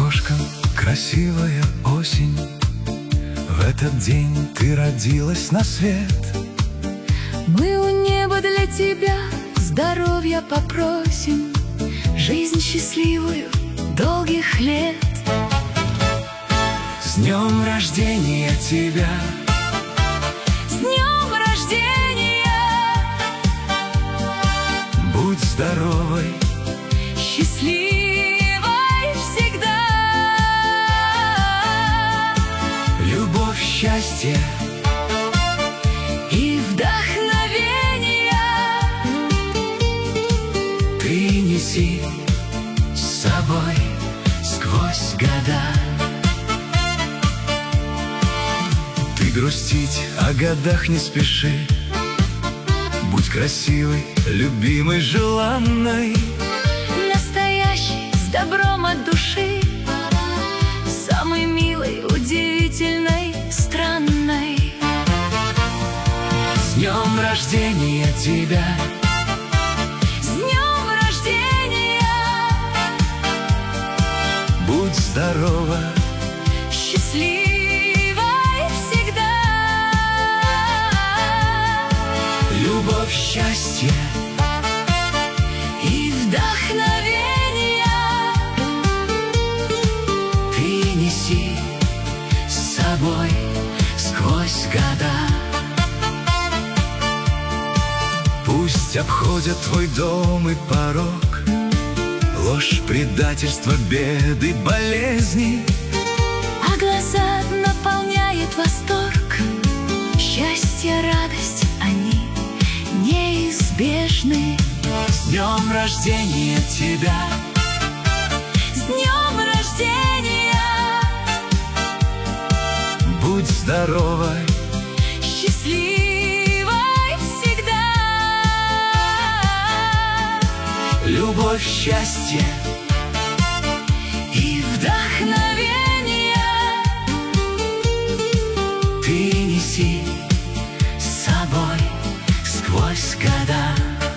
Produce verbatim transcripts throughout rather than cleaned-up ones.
окошком красивая осень. В этот день ты родилась на свет. Мы у неба для тебя здоровья попросим, жизнь счастливую, долгих лет. С днем рождения тебя! С днем рождения! Будь здоровой, счастливой всегда! любовь, счастье и вдохновение ты неси с собой сквозь года. Ты грустить о годах не спеши, будь красивой, любимой, желанной, настоящий, с добром от души, самой милой, удивительной, странной. С днем рождения тебя! С днем рождения! Будь здорова, счастливой всегда! любовь, счастье и вдохновение ты неси с собой сквозь года. Пусть обходят твой дом и порог ложь, предательство, беды, болезни, а глаза наполняет восторг, счастье, радость, они неизбежны. С днем рождения тебя! С днем рождения! Будь здоровой, Счастливой всегда! любовь, счастье И вдохновение ты неси с собой сквозь года.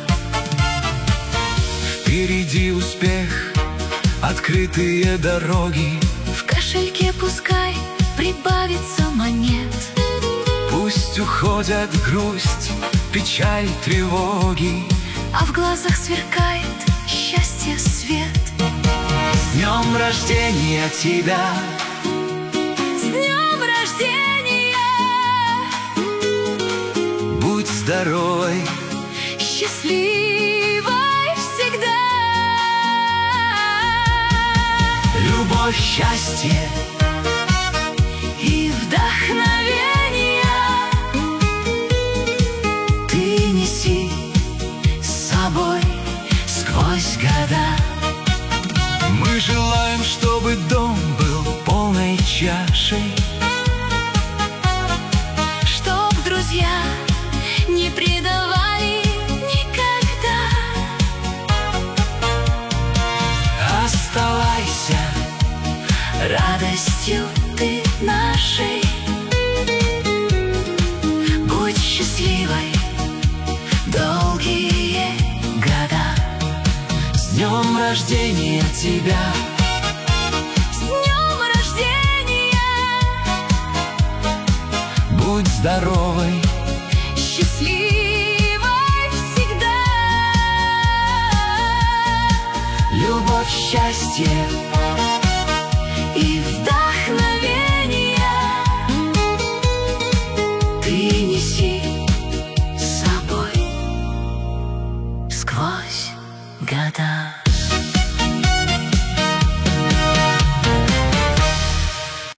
Впереди успех, открытые дороги, в кошельке пускай прибавится монет, пусть уходят грусть, печаль, тревоги. а в глазах сверкает счастье свет. С днем рождения тебя! С днем рождения! Будь здоровой, Счастливой всегда! любовь, счастье И вдохновение ты неси с собой сквозь года. Мы желаем, чтобы дом был полной чашей, чтоб друзья не предавали никогда. оставайся Радостью ты нашей, будь счастливой долгие года. с днем рождения тебя! С днем рождения! Будь здоровой, Счастливой всегда! любовь, счастье И вдохновение ты неси с собой сквозь года.